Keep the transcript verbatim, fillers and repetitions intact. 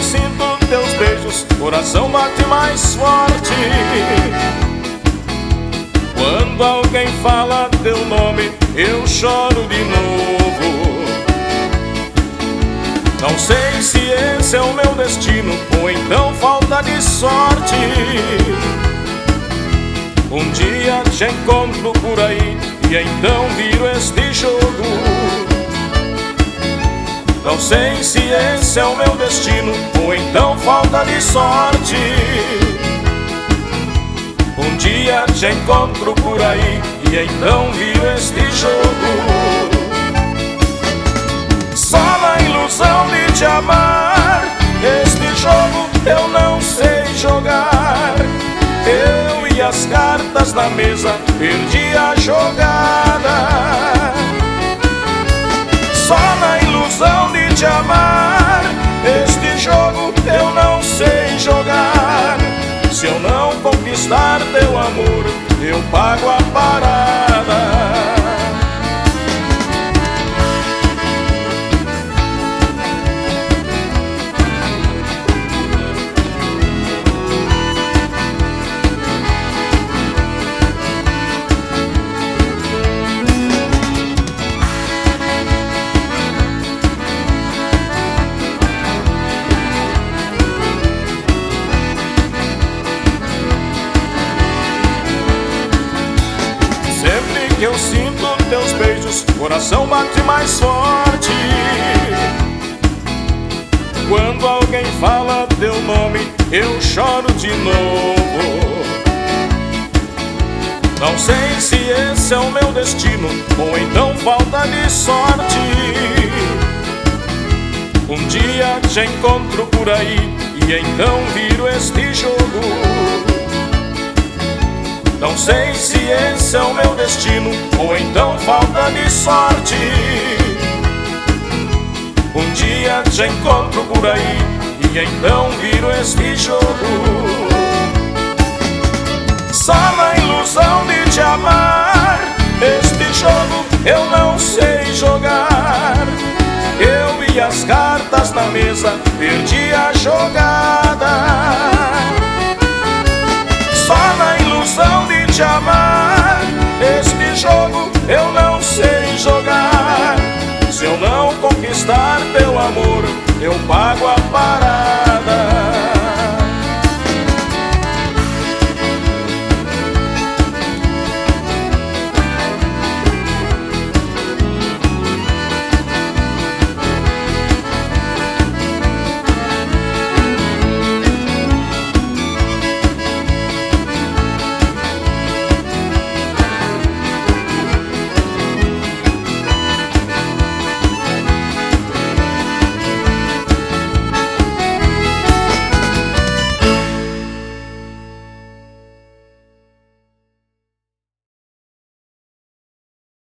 sinto teus beijos, coração bate mais forte. Quando alguém fala teu nome, eu choro de novo. Não sei se esse é o meu destino ou então falta de sorte. Um dia te encontro por aí e então viro este jogo. Não sei se esse é o meu destino ou então falta de sorte. Um dia te encontro por aí e então viro este jogo. Só na ilusão de te amar, este jogo eu não sei jogar. Eu e as cartas na mesa perdi a jogada. Só na ilusão de te amar, este jogo eu não sei jogar. Se eu não conquistar teu amor, eu pago a parada. Eu sinto teus beijos, coração bate mais forte. Quando alguém fala teu nome, eu choro de novo. Não sei se esse é o meu destino ou então falta de sorte. Um dia te encontro por aí e então viro este jogo. Não sei se esse é o meu destino ou então falta de sorte. Um dia te encontro por aí e então viro este jogo. Só na ilusão de te amar, este jogo eu não sei jogar. Eu e as cartas na mesa perdi a jogada. Só na ilusão de te amar, este jogo eu não sei jogar. Se eu não conquistar teu amor, eu pago a paz.